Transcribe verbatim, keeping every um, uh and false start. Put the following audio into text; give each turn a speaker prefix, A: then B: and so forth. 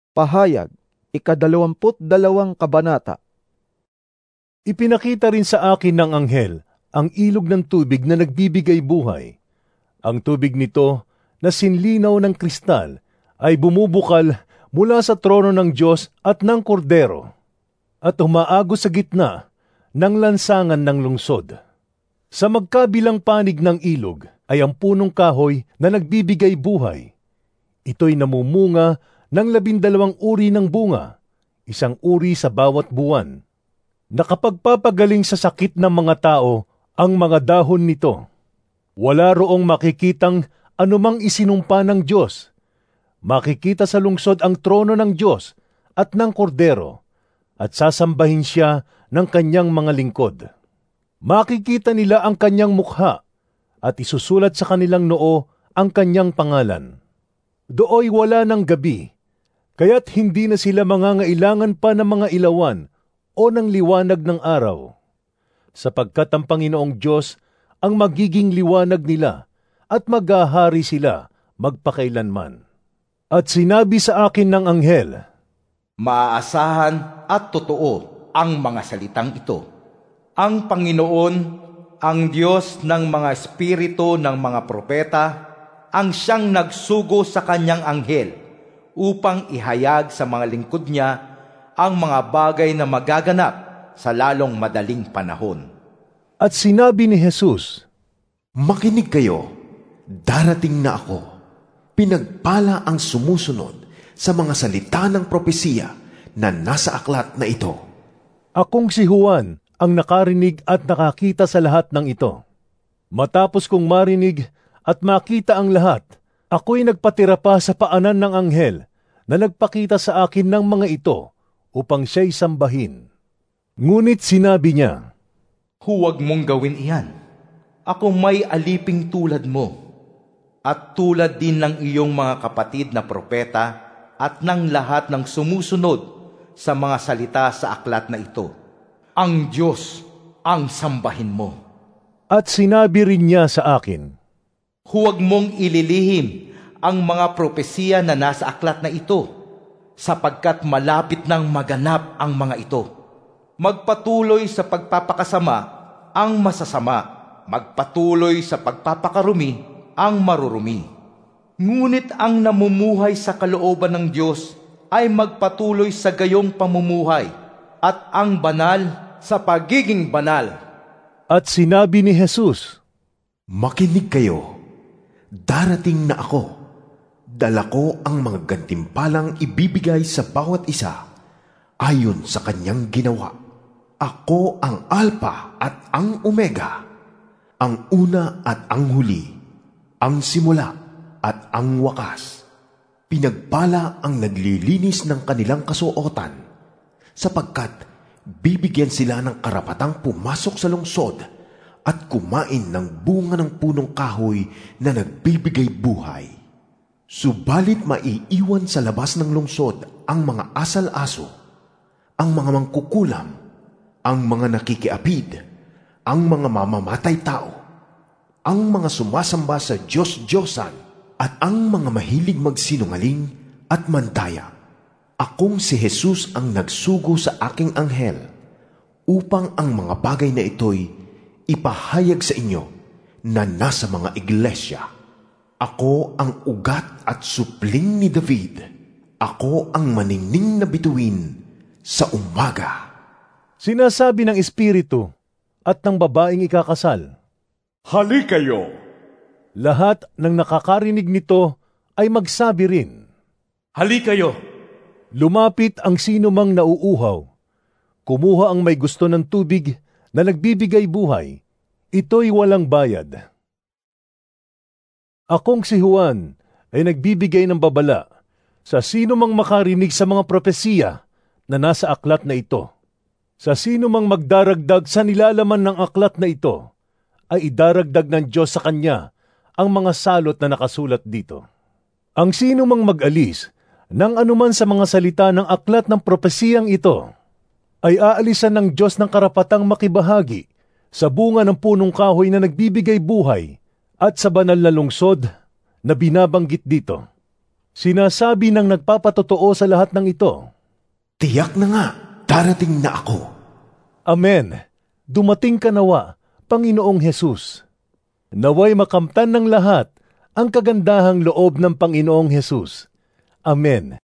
A: Pahayag, ikadalawamput dalawang kabanata.
B: Ipinakita rin sa akin ng anghel ang ilog ng tubig na nagbibigay buhay. Ang tubig nito na sinlinaw ng kristal ay bumubukal mula sa trono ng Diyos at ng Kordero at umaagos sa gitna ng lansangan ng lungsod. Sa magkabilang panig ng ilog ay ang punong kahoy na nagbibigay buhay. Ito'y namumunga ng labindalawang uri ng bunga, isang uri sa bawat buwan. Nakapagpapagaling sa sakit ng mga tao ang mga dahon nito. Wala roong makikitang anumang isinumpa ng Diyos. Makikita sa lungsod ang trono ng Diyos at ng Kordero, at sasambahin siya ng kanyang mga lingkod. Makikita nila ang kanyang mukha, at isusulat sa kanilang noo ang kanyang pangalan. Dooy wala ng gabi, kaya't hindi na sila mangangailangan pa ng mga ilawan o ng liwanag ng araw, sapagkat ang Panginoong Diyos ang magiging liwanag nila at maghahari sila magpakailanman. At sinabi sa akin ng anghel,
C: maaasahan at totoo ang mga salitang ito. Ang Panginoon, ang Diyos ng mga espiritu ng mga propeta, ang siyang nagsugo sa kanyang anghel upang ihayag sa mga lingkod niya ang mga bagay na magaganap sa lalong madaling panahon.
B: At sinabi ni Jesus,
D: makinig kayo, darating na ako. Pinagpala ang sumusunod sa mga salita ng propesiya na nasa aklat na ito.
B: Akong si Juan ang nakarinig at nakakita sa lahat ng ito. Matapos kong marinig at makita ang lahat, ako'y nagpatira pa sa paanan ng anghel na nagpakita sa akin ng mga ito upang siya'y sambahin. Ngunit sinabi niya,
C: huwag mong gawin iyan. Ako may aliping tulad mo, at tulad din ng iyong mga kapatid na propeta at ng lahat ng sumusunod sa mga salita sa aklat na ito. Ang Diyos ang sambahin mo.
B: At sinabi rin niya sa akin,
C: huwag mong ililihim ang mga propesiya na nasa aklat na ito, sapagkat malapit nang maganap ang mga ito. Magpatuloy sa pagpapakasama ang masasama, magpatuloy sa pagpapakarumi ang marurumi. Ngunit ang namumuhay sa kalooban ng Diyos ay magpatuloy sa gayong pamumuhay, at ang banal sa pagiging banal.
B: At sinabi ni Jesus,
D: makinig kayo, darating na ako. Dala ko ang mga gantimpalang ibibigay sa bawat isa ayon sa kanyang ginawa. Ako ang Alpha at ang Omega, ang una at ang huli, ang simula at ang wakas. Pinagpala ang naglilinis ng kanilang kasuotan, sapagkat bibigyan sila ng karapatang pumasok sa lungsod at kumain ng bunga ng punong kahoy na nagbibigay buhay. Subalit maiiwan sa labas ng lungsod ang mga asal-aso, ang mga mangkukulam, ang mga nakikiapid, ang mga mamamatay tao, ang mga sumasamba sa Diyos-Diyosan, at ang mga mahilig magsinungaling at mandaya. Akong si Jesus ang nagsugo sa aking anghel upang ang mga bagay na ito'y ipahayag sa inyo na nasa mga iglesia. Ako ang ugat at supling ni David. Ako ang maningning na bituin sa umaga.
B: Sinasabi ng Espiritu at ng babaeng ikakasal,
E: hali kayo.
B: Lahat ng nakakarinig nito ay magsabi rin,
E: hali kayo.
B: Lumapit ang sino mang nauuhaw. Kumuha ang may gusto ng tubig na nagbibigay buhay. Ito'y walang bayad. Akong si Juan ay nagbibigay ng babala sa sino mang makarinig sa mga propesiya na nasa aklat na ito. Sa sino mang magdaragdag sa nilalaman ng aklat na ito, ay idaragdag ng Diyos sa kanya ang mga salot na nakasulat dito. Ang sino mang mag-alis ng anuman sa mga salita ng aklat ng propesiyang ito, ay aalisan ng Diyos ng karapatang makibahagi sa bunga ng punong kahoy na nagbibigay buhay at sa banal na lungsod na binabanggit dito. Sinasabi ng nagpapatotoo sa lahat ng ito.
D: Tiyak na nga, darating na ako.
B: Amen. Dumating ka nawa, Panginoong Hesus. Naway makamtan ng lahat ang kagandahang loob ng Panginoong Hesus. Amen.